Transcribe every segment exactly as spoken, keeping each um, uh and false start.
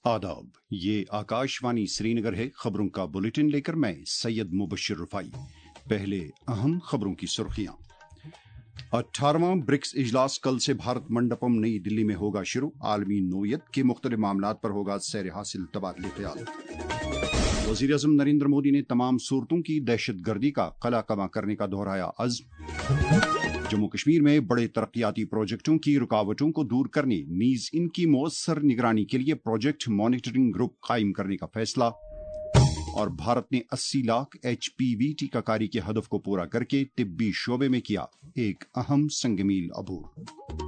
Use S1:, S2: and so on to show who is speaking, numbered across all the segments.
S1: आदाब, ये आकाशवाणी श्रीनगर है। खबरों का बुलेटिन लेकर मैं सैयद मुबश्शिर रुफाई। पहले अहम खबरों की सुर्खियां। अठारहवां ब्रिक्स इजलास कल से भारत मंडपम नई दिल्ली में होगा शुरू। आलमी नोयत के मुख्तलिफ मामलात पर होगा सैर हासिल तबादले ख्याल। वज़ीर आज़म नरेंद्र मोदी ने तमाम सूरतों की दहशत गर्दी का कला कमा करने का दोहराया अज़्म। जम्मू कश्मीर में बड़े तरक्याती प्रोजेक्टों की रुकावटों को दूर करने नीज इनकी मौसर निगरानी के लिए प्रोजेक्ट मॉनिटरिंग ग्रुप कायम करने का फैसला। और भारत ने अस्सी लाख एचपीवी टीकाकारी के हदफ को पूरा करके तिब्बी शोबे में किया एक अहम संगमील अबूर।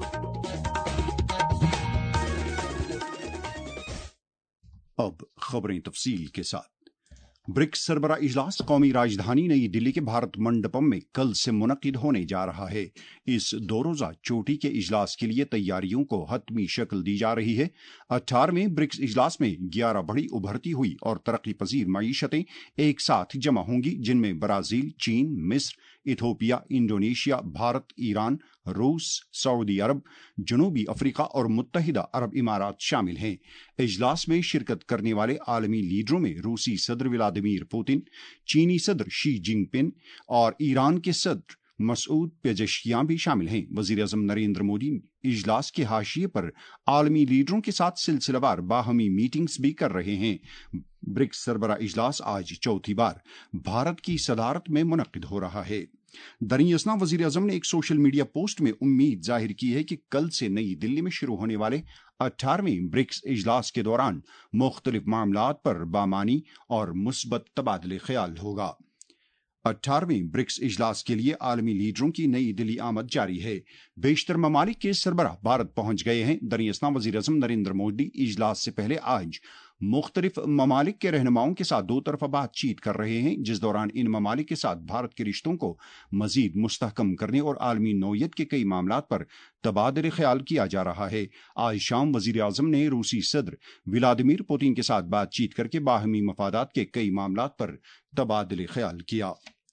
S1: अब खबरें तफसील के साथ। ब्रिक्स सरबरा इजलास कौमी राजधानी नई दिल्ली के भारत मंडपम में कल से मुनक्किद होने जा रहा है। इस दो रोजा चोटी के इजलास के लिए तैयारियों को हतमी शक्ल दी जा रही है। अठारहवें ब्रिक्स इजलास में ग्यारह बड़ी उभरती हुई और तरक्की पजीर मईशतें एक साथ जमा होंगी, जिनमें ब्राजील, चीन, मिस्र, इथोपिया, इंडोनेशिया, भारत, ईरान, रूस, सऊदी अरब, जनूबी अफ्रीका और मुत्तहिदा अरब इमारात शामिल हैं। इजलास में शिरकत करने वाले आलमी लीडरों में रूसी सदर व्लादिमीर पुतिन, चीनी सदर शी जिनपिंग और ईरान के सदर मसूद पेजेश्कियां भी शामिल हैं। वज़ीर आज़म नरेंद्र मोदी इजलास के हाशिए पर आलमी लीडरों के साथ सिलसिलेवार बाहमी मीटिंग्स भी कर रहे हैं। ब्रिक्स सरबरा इजलास आज चौथी बार भारत की सदारत में मुनक्किद हो रहा है। दरियासना वज़ीर आज़म ने एक सोशल मीडिया पोस्ट में उम्मीद जाहिर की है कि कल से नई दिल्ली में शुरू होने वाले अठारहवें ब्रिक्स इजलास के दौरान मुख्तलिफ मामलात पर बामानी और मुस्बत तबादले ख्याल होगा। अठारहवें ब्रिक्स इजलास के लिए आलमी लीडरों की नई दिल्ली आमद जारी है। बेशतर ममालिक के सरबराह भारत पहुंच गए हैं। दरियासना वज़ीर आज़म नरेंद्र मोदी इजलास से पहले आज मुख्तलिफ ममालिक के रहनुमाओं के साथ दो तरफा बातचीत कर रहे हैं, जिस दौरान इन ममालिक के साथ भारत के रिश्तों को मजीद मुस्तहकम करने और आलमी नौयत के कई मामलात पर तबादले ख्याल किया जा रहा है। आज शाम वज़ीर आज़म ने रूसी सदर व्लादिमीर पुतिन के साथ बातचीत करके बाहमी मफादात के कई मामलात पर तबादले ख्याल किया।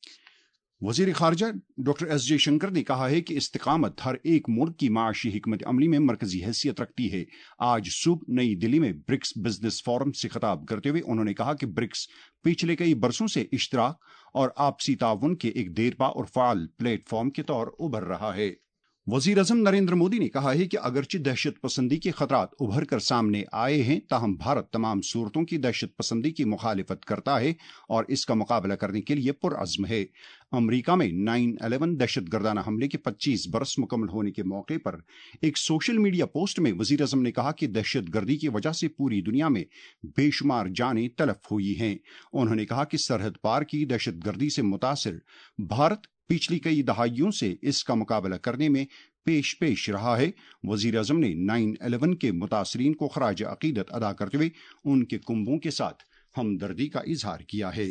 S1: वज़ीर ख़ारिजा डॉक्टर एस जयशंकर ने कहा है कि इस्तिकामत हर एक मुल्क की माशी हिकमत अमली में मरकजी हैसियत रखती है। आज सुबह नई दिल्ली में ब्रिक्स बिजनेस फोरम से खिताब करते हुए उन्होंने कहा कि ब्रिक्स पिछले कई बरसों से इश्तराक और आपसी ताउन के एक देरपा और फ़ाल प्लेटफॉर्म के तौर उभर रहा है। वज़ीर आज़म नरेंद्र मोदी ने कहा है कि अगरचे दहशत पसंदी के खतरात उभर कर सामने आए हैं, ताहम भारत तमाम सूरतों की दहशत पसंदी की मुखालिफत करता है और इसका मुकाबला करने के लिए पुरअज़्म है। अमरीका में नाइन इलेवन दहशत गर्दाना हमले के पच्चीस बरस मुकम्मल होने के मौके पर एक सोशल मीडिया पोस्ट में वज़ीर आज़म ने कहा कि दहशत गर्दी की वजह से पूरी दुनिया में बेशुमार जानें तलफ हुई हैं। उन्होंने कहा कि सरहद पार की दहशत गर्दी से मुतासिर भारत पिछली कई दहाइयों से इसका मुकाबला करने में पेश पेश रहा है। वज़ीर आज़म ने नाइन इलेवन के मुतासरीन को खराज अकीदत अदा करते हुए उनके कुंबों के साथ हमदर्दी का इजहार किया है।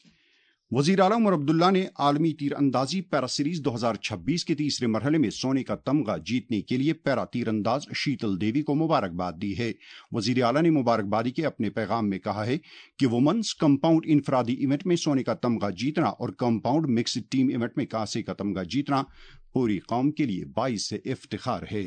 S1: वज़ीर आला उमर अब्दुल्ला ने आलमी तीरंदाजी पैरा सीरीज दो हज़ार छब्बीस के तीसरे मरहले में सोने का तमगा जीतने के लिए पैरा तीरंदाज शीतल देवी को मुबारकबाद दी है। वज़ीर आला ने मुबारकबादी के अपने पैगाम में कहा है कि वुमेन्स कंपाउंड इनफरादी इवेंट में सोने का तमगा जीतना और कंपाउंड मिक्स्ड टीम इवेंट में कांसे का तमगा जीतना पूरी कौम के लिए बाइस से इफ्तिखार है।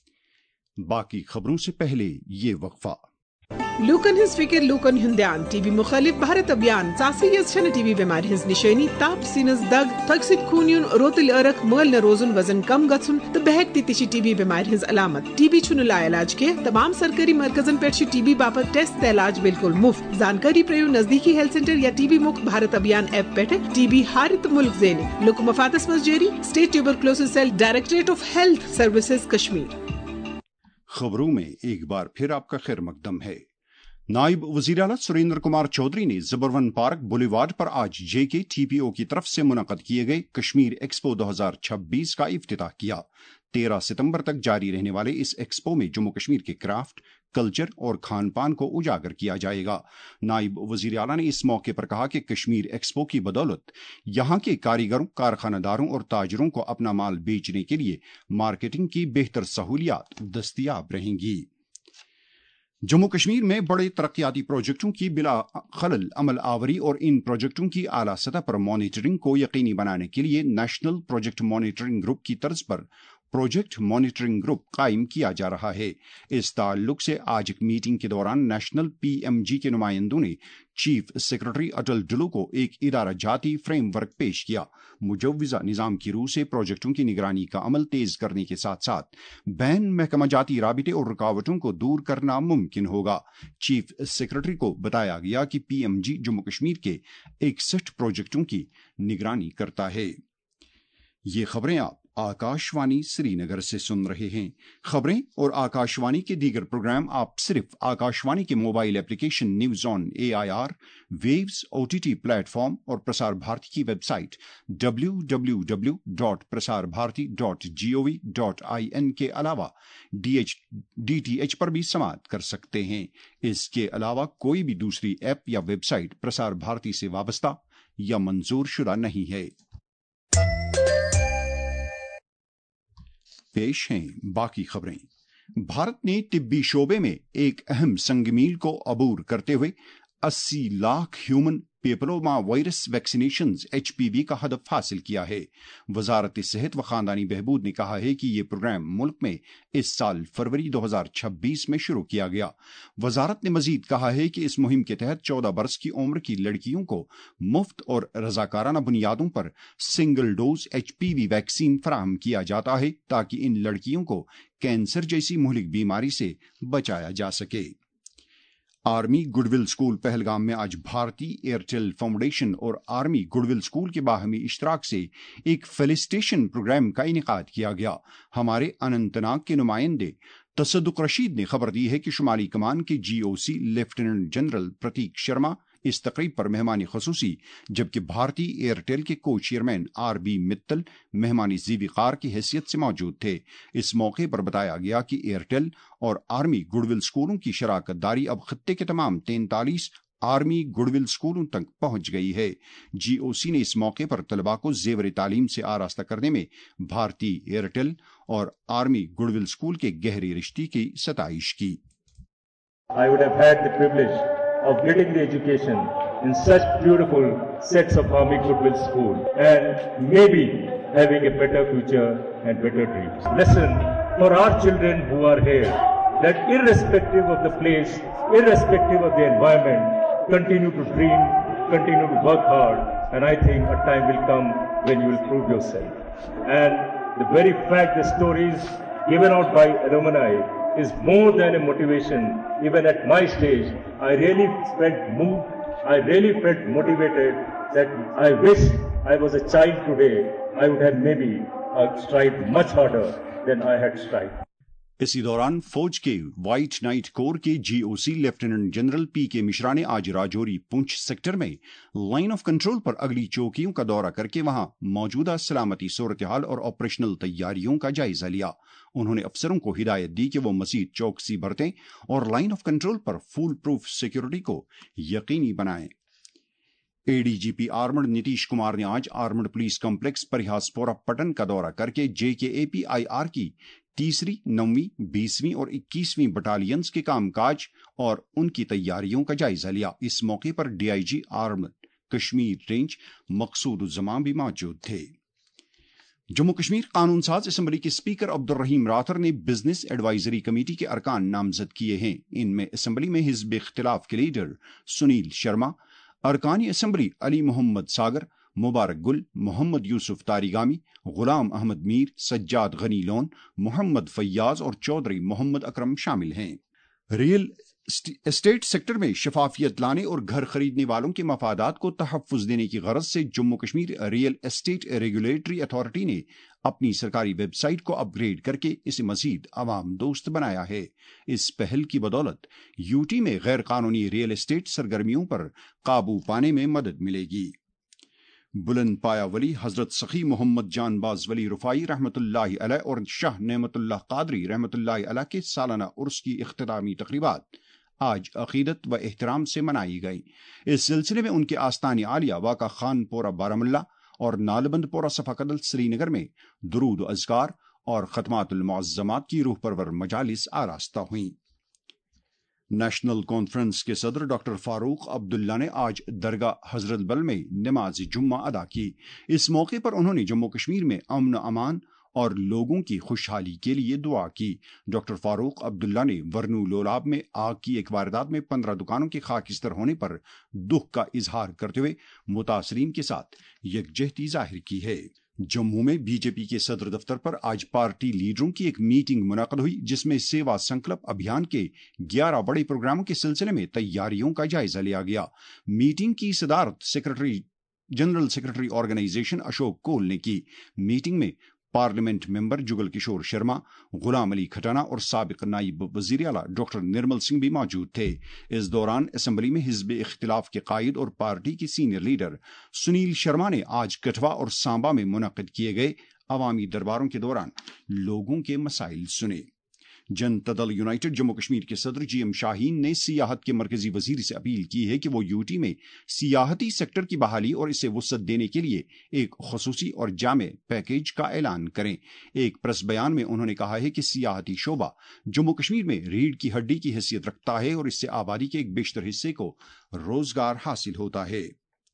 S1: बाकी खबरों से पहले ये वक्फा।
S2: लूकन हिज फिक्र लूकन हुंदान टीबी मुखालिफ भारत अभियान सासी यशन टीबी बीमार हिज निशानी ताप सीनस दग थक्सित खूनियन रोतल अरक मल न रोजुन वजन कम गछुन त बहक तितिशी टीबी बीमार हिज अलामत टीबी छुन ला इलाज के तमाम सरकारी मरकजन पेट टीबी बापत टेस्ट त इलाज बिल्कुल मुफ्त। जानकारी प्रयो नजदीकी हेल्थ सेंटर या टीबी मुक्त भारत अभियान ऐप पेट टीबी हारित मुल्क ज़ेनी लुक मफादस मस्जेरी state tuberculosis cell directorate of health services Kashmir.
S1: खबरों में एक बार फिर आपका खैर मकदम है। नायब वज़ीर आला सुरेंद्र कुमार चौधरी ने ज़बरवन पार्क बुलेवार्ड पर आज जेके टीपीओ की तरफ से मुनक़द किए गए कश्मीर एक्सपो दो हज़ार छब्बीस का इफ्तिताह किया। तेरह सितंबर तक जारी रहने वाले इस एक्सपो में जम्मू कश्मीर के क्राफ्ट, कल्चर और खान पान को उजागर किया जाएगा। नायब वज़ीर आला ने इस मौके पर कहा कि कश्मीर एक्सपो की बदौलत यहाँ के कारीगरों, कारखानादारों और ताजरों को अपना माल बेचने के लिए मार्केटिंग की बेहतर सहूलियात दस्तयाब रहेंगी। जम्मू कश्मीर में बड़े तरक्याती प्रोजेक्टों की बिला खलल अमल आवरी और इन प्रोजेक्टों की आला सतह पर मॉनिटरिंग को यकीनी बनाने के लिए नेशनल प्रोजेक्ट मॉनिटरिंग ग्रुप की तर्ज पर प्रोजेक्ट मॉनिटरिंग ग्रुप कायम किया जा रहा है। इस ताल्लुक से आज एक मीटिंग के दौरान नेशनल पीएमजी के नुमाइंदों ने चीफ सेक्रेटरी अटल डुल्लू को एक इदारा जाती फ्रेमवर्क पेश किया। मुजव्विजा निजाम की रूह से प्रोजेक्टों की निगरानी का अमल तेज करने के साथ साथ बैन महकमा जाती राबिते और रुकावटों को दूर करना मुमकिन होगा। चीफ सेक्रेटरी को बताया गया कि पीएमजी जम्मू कश्मीर के इकसठ प्रोजेक्टों की निगरानी करता है। ये खबरें आप आकाशवाणी श्रीनगर से सुन रहे हैं। खबरें और आकाशवाणी के दीगर प्रोग्राम आप सिर्फ आकाशवाणी के mobile application news on AIR, waves OTT platform और प्रसार भारती की website W W W dot Prasar Bharati dot GOV dot I N के अलावा डीटीएच पर भी समाप्त कर सकते हैं। इसके अलावा कोई भी दूसरी ऐप या वेबसाइट प्रसार भारती से वाबस्ता या मंजूर शुदा नहीं है। पेश हैं बाकी खबरें। भारत ने तिब्बी शोबे में एक अहम संगमील को अबूर करते हुए अस्सी lakh human papilloma virus vaccination HPV का हदफ हासिल किया है। वजारत सेहत व खानदानी बहबूद ने कहा है कि यह प्रोग्राम मुल्क में इस साल फरवरी दो हजार छब्बीस में शुरू किया गया। वजारत ने मजीद कहा है कि इस मुहिम के तहत चौदह बरस की उम्र की लड़कियों को मुफ्त और रजाकाराना बुनियादों पर सिंगल डोज एचपीवी वैक्सीन फराहम किया जाता है ताकि इन लड़कियों को कैंसर जैसी मुहलिक बीमारी से बचाया जा सके। आर्मी गुडविल स्कूल पहलगाम में आज भारतीय एयरटेल फाउंडेशन और आर्मी गुडविल स्कूल के बाहमी इश्तराक से एक फेलिसिटेशन प्रोग्राम का इनेकाद किया गया। हमारे अनंतनाग के नुमाइंदे तसद्दुक रशीद ने खबर दी है कि शुमाली कमान के GOC lieutenant general Prateek Sharma इस तकरीब पर मेहमानी खसूसी, जबकि भारतीय एयरटेल के को चेयरमैन आर बी मित्तल मेहमानी ज़ीविकार की हैसियत से मौजूद थे। इस मौके पर बताया गया कि एयरटेल और आर्मी गुडविल स्कूलों की शराकत दारी अब खत्ते के तमाम तैंतालीस आर्मी गुडविल स्कूलों तक पहुंच गई है। जीओसी ने इस मौके पर तलबा को जेवर तालीम से आरास्ता करने में भारतीय एयरटेल और आर्मी गुडविल स्कूल के गहरे रिश्ते की सताइश की।
S3: I would have had the privilege of getting the education in such beautiful sets of Army Goodwill School and maybe having a better future and better dreams. Lesson for our children who are here that irrespective of the place, irrespective of the environment, continue to dream, continue to work hard, and I think a time will come when you will prove yourself. And the very fact the stories given out by alumni is more than a motivation. Even at my stage, I really felt moved, I really felt motivated that I wish I was a child today. I would have maybe uh, strived much harder than I had strived.
S1: इसी दौरान फौज के white knight corps के GOC lieutenant general P K Mishra ने आज Rajouri Poonch sector में line of control पर अगली चौकियों का दौरा करके वहां मौजूदा सलामती सूरत हाल और ऑपरेशनल तैयारियों का जायजा लिया। उन्होंने अफसरों को हिदायत दी कि वो मजीद चौकसी बरतें और लाइन ऑफ कंट्रोल पर फुल प्रूफ सिक्योरिटी को यकीनी बनाएं। एडीजीपी आर्मड नीतीश कुमार ने आज armed police complex Parihaspora Pattan का दौरा करके जेकेएपीआईआर की तीसरी, नौवीं, बीसवीं और इक्कीसवीं बटालियंस के कामकाज और उनकी तैयारियों का जायजा लिया। इस मौके पर DIG armed Kashmir range Maqsood Zaman भी मौजूद थे। जम्मू कश्मीर कानून साज असम्बली के स्पीकर अब्दुल रहीम राथर ने बिजनेस एडवाइजरी कमेटी के अरकान नामजद किए हैं। इनमें असम्बली में हिज़्ब इख्तिलाफ के लीडर सुनील शर्मा, अरकानी असम्बली अली मोहम्मद सागर, मुबारक गुल, मोहम्मद यूसुफ तारिगामी, गुलाम अहमद मीर, सज्जाद गनी लोन, मोहम्मद फैयाज और चौधरी मोहम्मद अकरम शामिल हैं। रियल एस्टेट सेक्टर में शफाफियत लाने और घर खरीदने वालों के मफादात को तहफ़्फ़ुज़ देने की गरज से Jammu Kashmir real estate regulatory authority ने अपनी सरकारी वेबसाइट को अपग्रेड करके इसे मजीद आवाम दोस्त बनाया है। इस पहल की बदौलत यूटी में गैर कानूनी रियल एस्टेट सरगर्मियों पर काबू पाने में मदद मिलेगी। बुलंद पाया वली हजरत सखी मोहम्मद जानबाज वली रुफाई रहमतुल्लाहि अलैह और शाह नेमतुल्लाह कादरी रहमतुल्लाहि अलैह के सालाना उर्स की इख्तितामी तकरीबात आज अकीदत व एहतराम से मनाई गई। इस सिलसिले में उनके आस्तानी आलिया वाका खानपोरा बारामुल्ला और नालबंदपोरा सफाकदल श्रीनगर में दुरूद अज़कार और खतमातुल मुअज़्ज़मात की रूह परवर मजालिस आरास्ता हुई। नेशनल कॉन्फ्रेंस के सदर डॉक्टर फारूक अब्दुल्ला ने आज दरगाह हजरत बल में नमाज जुम्मा अदा की। इस मौके पर उन्होंने जम्मू कश्मीर में अमन अमान اور لوگوں کی خوشحالی کے لیے دعا کی۔ ڈاکٹر فاروق عبداللہ نے ورنو لولاب میں آگ کی ایک واردات میں پندرہ دکانوں کے خاکستر ہونے پر دکھ کا اظہار کرتے ہوئے متاثرین کے ساتھ یکجہتی ظاہر کی ہے۔ جموں میں بی جے پی کے صدر دفتر پر آج پارٹی لیڈروں کی ایک میٹنگ منعقد ہوئی، جس میں سیوا سنکلپ ابھیان کے گیارہ بڑے پروگراموں کے سلسلے میں تیاریوں کا جائزہ لیا گیا۔ میٹنگ کی صدارت secretary general secretary organisation Ashok Koul نے کی۔ میٹنگ میں پارلیمنٹ ممبر جگل کشور شرما، غلام علی کھٹانا اور سابق نائب وزیر اعلیٰ ڈاکٹر نرمل سنگھ بھی موجود تھے۔ اس دوران اسمبلی میں حزب اختلاف کے قائد اور پارٹی کے سینئر لیڈر سنیل شرما نے آج کٹھوا اور سانبا میں منعقد کیے گئے عوامی درباروں کے دوران لوگوں کے مسائل سنے۔ جنتا دل یونائٹڈ جموں کشمیر کے صدر جی ایم شاہین نے سیاحت کے مرکزی وزیر سے اپیل کی ہے کہ وہ یوٹی میں سیاحتی سیکٹر کی بحالی اور اسے وسعت دینے کے لیے ایک خصوصی اور جامع پیکیج کا اعلان کریں۔ ایک پریس بیان میں انہوں نے کہا ہے کہ سیاحتی شعبہ جموں کشمیر میں ریڑھ کی ہڈی کی حیثیت رکھتا ہے اور اس سے آبادی کے ایک بیشتر حصے کو روزگار حاصل ہوتا ہے۔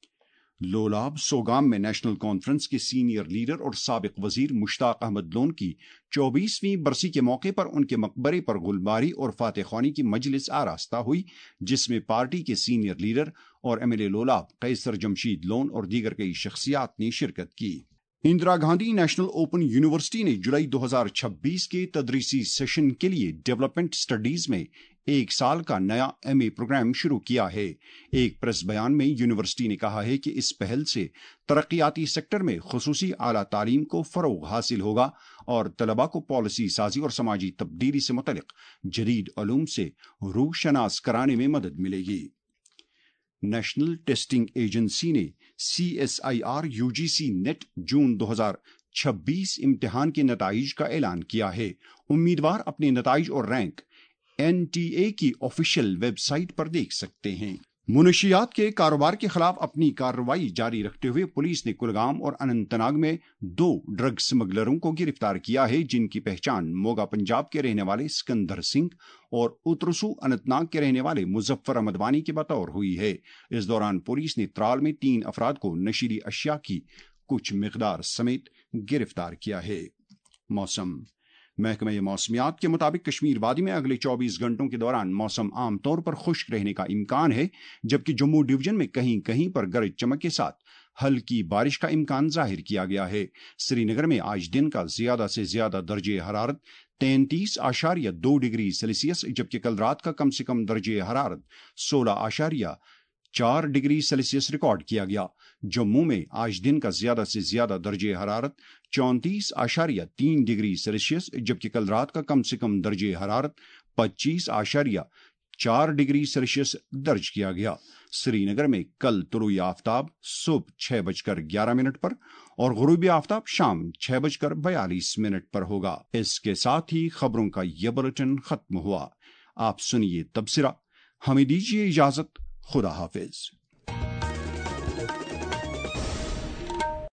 S1: لولاب سوگام میں نیشنل کانفرنس کے سینئر لیڈر اور سابق وزیر مشتاق احمد لون کی چوبیسویں برسی کے موقع پر ان کے مقبرے پر گلباری اور فاتح خوانی کی مجلس آراستہ ہوئی، جس میں پارٹی کے سینئر لیڈر اور M L A Lolab Qaiser Jamshid Lone اور دیگر کئی شخصیات نے شرکت کی۔ Indira Gandhi national open university نے جولائی دو ہزار چھبیس کے تدریسی سیشن کے لیے ڈیولپمنٹ سٹڈیز میں ایک سال کا نیا ایم اے پروگرام شروع کیا ہے۔ ایک پریس بیان میں یونیورسٹی نے کہا ہے کہ اس پہل سے ترقیاتی سیکٹر میں خصوصی اعلیٰ تعلیم کو فروغ حاصل ہوگا اور طلباء کو پالیسی سازی اور سماجی تبدیلی سے متعلق جدید علوم سے روشناس کرانے میں مدد ملے گی۔ نیشنل ٹیسٹنگ ایجنسی نے C S I R U G C net جون دو ہزار چھبیس امتحان کے نتائج کا اعلان کیا ہے۔ امیدوار اپنے نتائج اور رینک این ٹی اے کی آفیشیل ویب سائٹ پر دیکھ سکتے ہیں۔ منشیات کے کاروبار کے خلاف اپنی کارروائی جاری رکھتے ہوئے پولیس نے کلگام اور اننت ناگ میں دو ڈرگ سمگلروں کو گرفتار کیا ہے، جن کی پہچان موگا پنجاب کے رہنے والے سکندر سنگھ اور اترسو اننت ناگ کے رہنے والے مظفر احمد وانی کے بطور ہوئی ہے۔ اس دوران پولیس نے ترال میں تین افراد کو نشیلی اشیاء کی کچھ مقدار سمیت گرفتار کیا ہے۔ موسم محکمہ موسمیات کے مطابق کشمیر وادی میں اگلے چوبیس گھنٹوں کے دوران موسم عام طور پر خشک رہنے کا امکان ہے، جبکہ جموں ڈویژن میں کہیں کہیں پر گرج چمک کے ساتھ ہلکی بارش کا امکان ظاہر کیا گیا ہے۔ سری نگر میں آج دن کا زیادہ سے زیادہ درجہ حرارت تینتیس اشاریہ دو ڈگری سیلسیس، جبکہ کل رات کا کم سے کم درجہ حرارت سولہ اشاریہ چار ڈگری سیلسیس ریکارڈ کیا گیا۔ جموں میں آج دن کا زیادہ سے زیادہ درجہ حرارت چونتیس اشاریہ تین ڈگری سیلسیس، جبکہ کل رات کا کم سے کم درجہ حرارت پچیس اشاریہ چار ڈگری سیلسیس درج کیا گیا۔ سری نگر میں کل طلوع آفتاب صبح چھ بج کر گیارہ منٹ پر اور غروب آفتاب شام چھ بج کر بیالیس منٹ پر ہوگا۔ اس کے ساتھ ہی خبروں کا یہ بلٹن ختم ہوا۔ آپ سنیے تبصرہ۔ ہمیں دیجیے اجازت۔ خدا حافظ۔